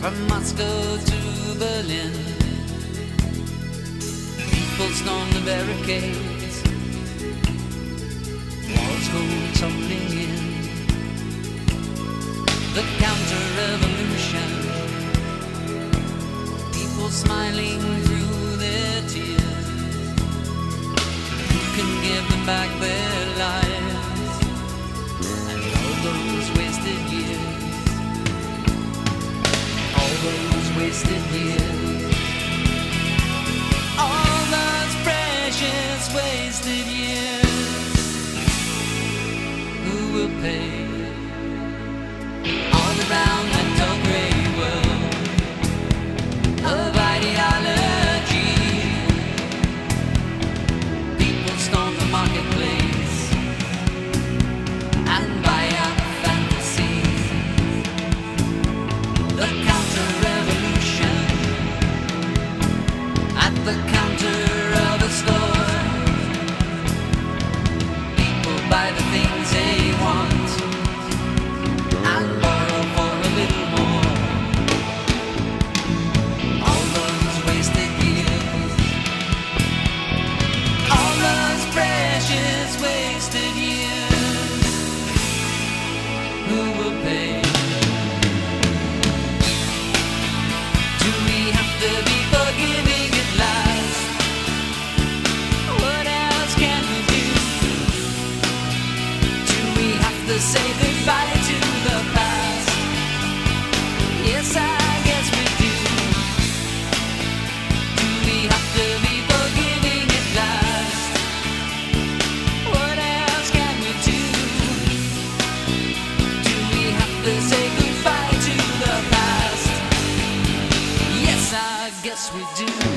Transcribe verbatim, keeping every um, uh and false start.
from Moscow to Berlin. People storm the barricades, walls go tumbling in. The counter-revolution, people smiling through their tears. Who can give them back their lives and all those wasted years? All those wasted years, all those precious wasted years. Who will pay? All around the dull grey world of ideology, people storm the marketplace and buy up fantasies. The counter-revolution at the counter of a store. People buy the things they want and borrow for a little more. All those wasted years, all those precious wasted years. Who will pay? Do we have to be forgiving at last? What else can we do? Do we have to say goodbye to the past? Yes, I guess we do. Do we have to be forgiving at last? What else can we do? Do we have to say goodbye to the past? Yes, I guess we do.